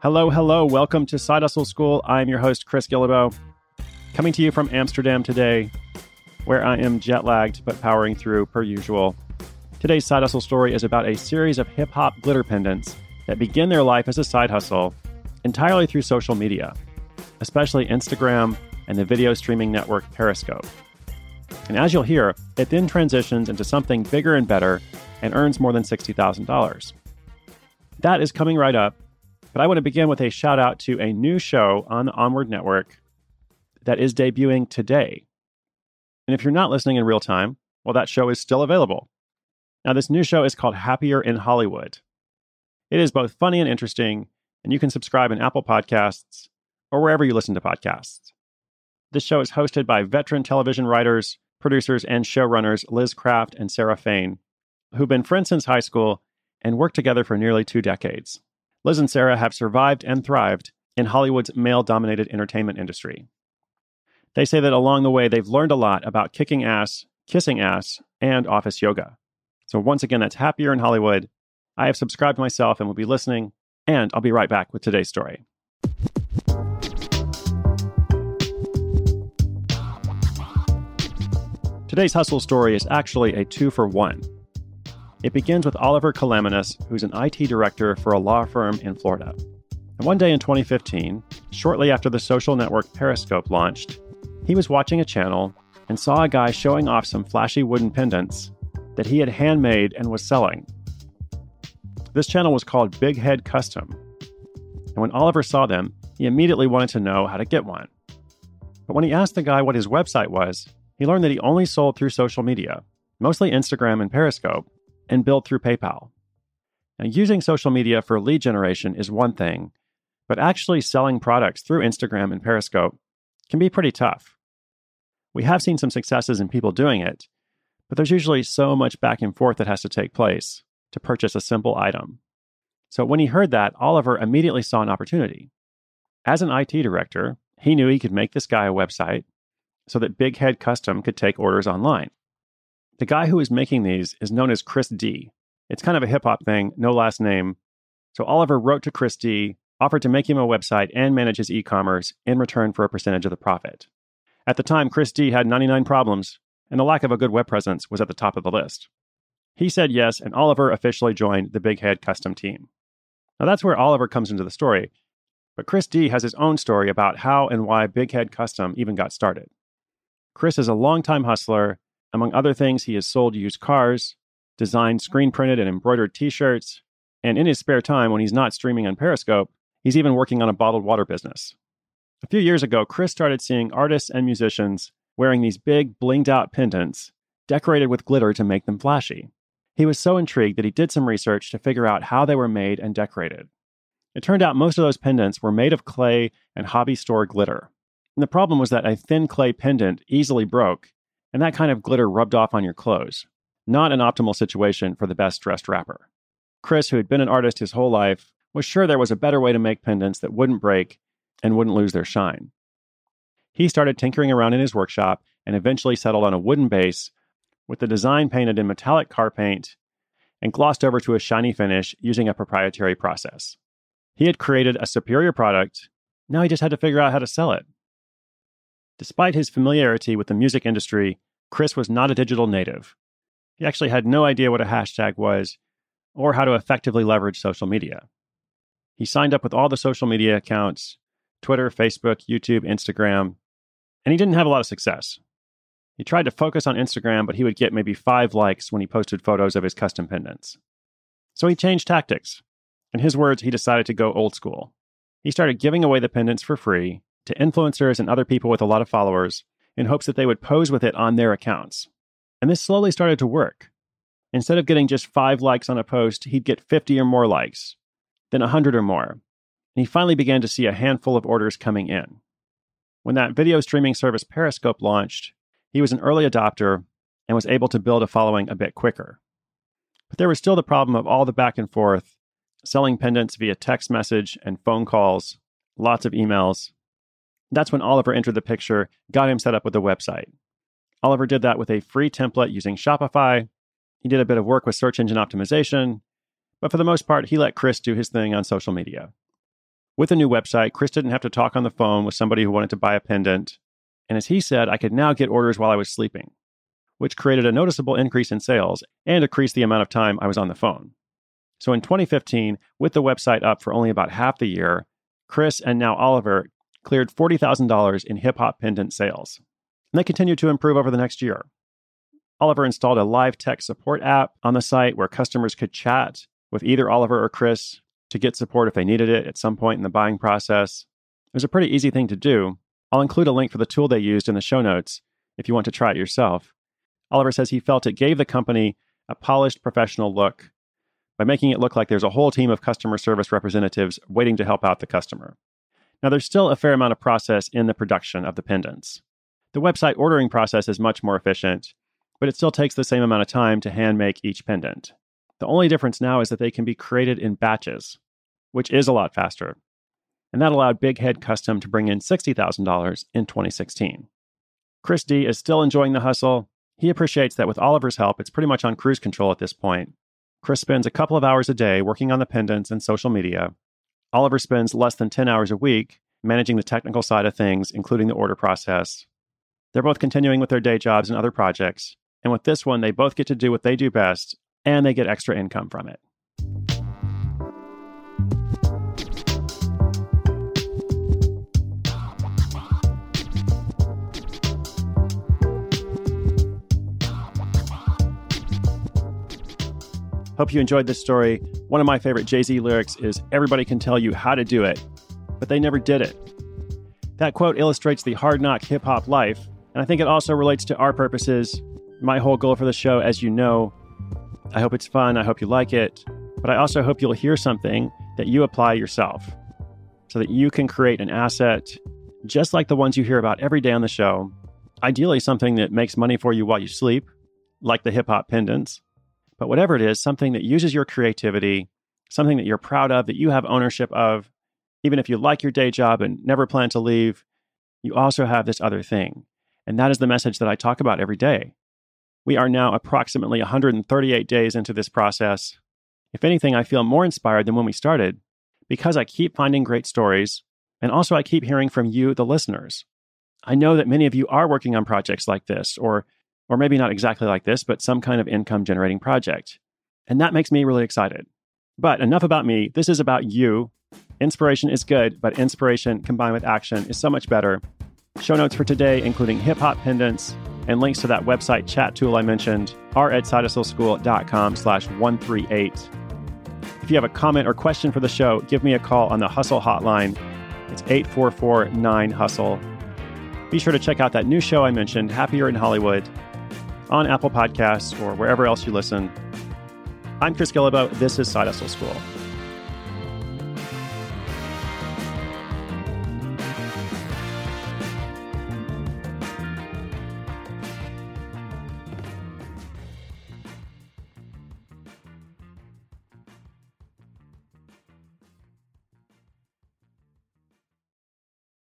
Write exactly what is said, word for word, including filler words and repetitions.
Hello, hello. Welcome to Side Hustle School. I'm your host, Chris Guillebeau, coming to you from Amsterdam today, where I am jet-lagged but powering through per usual. Today's Side Hustle story is about a series of hip-hop glitter pendants that begin their life as a side hustle entirely through social media, especially Instagram and the video streaming network Periscope. And as you'll hear, it then transitions into something bigger and better and earns more than sixty thousand dollars. That is coming right up, but I want to begin with a shout out to a new show on the Onward Network that is debuting today. And if you're not listening in real time, well, that show is still available. Now, this new show is called Happier in Hollywood. It is both funny and interesting, and you can subscribe in Apple Podcasts or wherever you listen to podcasts. This show is hosted by veteran television writers, producers, and showrunners Liz Craft and Sarah Fain, who've been friends since high school and worked together for nearly two decades. Liz and Sarah have survived and thrived in Hollywood's male-dominated entertainment industry. They say that along the way, they've learned a lot about kicking ass, kissing ass, and office yoga. So once again, that's Happier in Hollywood. I have subscribed myself and will be listening, and I'll be right back with today's story. Today's hustle story is actually a two-for-one. It begins with Oliver Kalaminas, who's an I T director for a law firm in Florida. And one day in twenty fifteen, shortly after the social network Periscope launched, he was watching a channel and saw a guy showing off some flashy wooden pendants that he had handmade and was selling. This channel was called Big Head Custom. And when Oliver saw them, he immediately wanted to know how to get one. But when he asked the guy what his website was, he learned that he only sold through social media, mostly Instagram and Periscope, and billed through PayPal. Now, using social media for lead generation is one thing, but actually selling products through Instagram and Periscope can be pretty tough. We have seen some successes in people doing it, but there's usually so much back and forth that has to take place to purchase a simple item. So when he heard that, Oliver immediately saw an opportunity. As an I T director, he knew he could make this guy a website so that Big Head Custom could take orders online. The guy who is making these is known as Chris D. It's kind of a hip-hop thing, no last name. So Oliver wrote to Chris D, offered to make him a website and manage his e-commerce in return for a percentage of the profit. At the time, Chris D had ninety-nine problems, and the lack of a good web presence was at the top of the list. He said yes, and Oliver officially joined the Big Head Custom team. Now that's where Oliver comes into the story, but Chris D has his own story about how and why Big Head Custom even got started. Chris is a longtime hustler. Among other things, he has sold used cars, designed screen-printed and embroidered t-shirts, and in his spare time, when he's not streaming on Periscope, he's even working on a bottled water business. A few years ago, Chris started seeing artists and musicians wearing these big, blinged-out pendants decorated with glitter to make them flashy. He was so intrigued that he did some research to figure out how they were made and decorated. It turned out most of those pendants were made of clay and hobby store glitter. And the problem was that a thin clay pendant easily broke, and that kind of glitter rubbed off on your clothes. Not an optimal situation for the best-dressed rapper. Chris, who had been an artist his whole life, was sure there was a better way to make pendants that wouldn't break and wouldn't lose their shine. He started tinkering around in his workshop and eventually settled on a wooden base with the design painted in metallic car paint and glossed over to a shiny finish using a proprietary process. He had created a superior product. Now he just had to figure out how to sell it. Despite his familiarity with the music industry, Chris was not a digital native. He actually had no idea what a hashtag was or how to effectively leverage social media. He signed up with all the social media accounts, Twitter, Facebook, YouTube, Instagram, and he didn't have a lot of success. He tried to focus on Instagram, but he would get maybe five likes when he posted photos of his custom pendants. So he changed tactics. In his words, he decided to go old school. He started giving away the pendants for free to influencers and other people with a lot of followers in hopes that they would pose with it on their accounts. And this slowly started to work. Instead of getting just five likes on a post, he'd get fifty or more likes, then one hundred or more. And he finally began to see a handful of orders coming in. When that video streaming service Periscope launched, he was an early adopter and was able to build a following a bit quicker. But there was still the problem of all the back and forth, selling pendants via text message and phone calls, lots of emails. That's when Oliver entered the picture, got him set up with a website. Oliver did that with a free template using Shopify. He did a bit of work with search engine optimization, but for the most part, he let Chris do his thing on social media. With the new website, Chris didn't have to talk on the phone with somebody who wanted to buy a pendant. And as he said, I could now get orders while I was sleeping, which created a noticeable increase in sales and decreased the amount of time I was on the phone. So in twenty fifteen, with the website up for only about half the year, Chris and now Oliver cleared forty thousand dollars in hip-hop pendant sales. And they continued to improve over the next year. Oliver installed a live tech support app on the site where customers could chat with either Oliver or Chris to get support if they needed it at some point in the buying process. It was a pretty easy thing to do. I'll include a link for the tool they used in the show notes if you want to try it yourself. Oliver says he felt it gave the company a polished professional look by making it look like there's a whole team of customer service representatives waiting to help out the customer. Now, there's still a fair amount of process in the production of the pendants. The website ordering process is much more efficient, but it still takes the same amount of time to hand make each pendant. The only difference now is that they can be created in batches, which is a lot faster. And that allowed Big Head Custom to bring in sixty thousand dollars in twenty sixteen. Chris D is still enjoying the hustle. He appreciates that with Oliver's help, it's pretty much on cruise control at this point. Chris spends a couple of hours a day working on the pendants and social media. Oliver spends less than ten hours a week managing the technical side of things, including the order process. They're both continuing with their day jobs and other projects. And with this one, they both get to do what they do best, and they get extra income from it. Hope you enjoyed this story. One of my favorite Jay-Z lyrics is, "Everybody can tell you how to do it, but they never did it." That quote illustrates the hard-knock hip-hop life, and I think it also relates to our purposes. My whole goal for the show, as you know, I hope it's fun, I hope you like it, but I also hope you'll hear something that you apply yourself so that you can create an asset just like the ones you hear about every day on the show, ideally something that makes money for you while you sleep, like the hip-hop pendants. But whatever it is, something that uses your creativity, something that you're proud of, that you have ownership of, even if you like your day job and never plan to leave, you also have this other thing. And that is the message that I talk about every day. We are now approximately one hundred thirty-eight days into this process. If anything, I feel more inspired than when we started because I keep finding great stories, and also I keep hearing from you, the listeners. I know that many of you are working on projects like this, or or maybe not exactly like this, but some kind of income-generating project. And that makes me really excited. But enough about me. This is about you. Inspiration is good, but inspiration combined with action is so much better. Show notes for today, including hip-hop pendants and links to that website chat tool I mentioned, are at sidehustleschool.com slash 138. If you have a comment or question for the show, give me a call on the Hustle hotline. It's eight four four nine hustle. Be sure to check out that new show I mentioned, Happier in Hollywood, on Apple Podcasts or wherever else you listen. I'm Chris Guillebeau. This is Side Hustle School.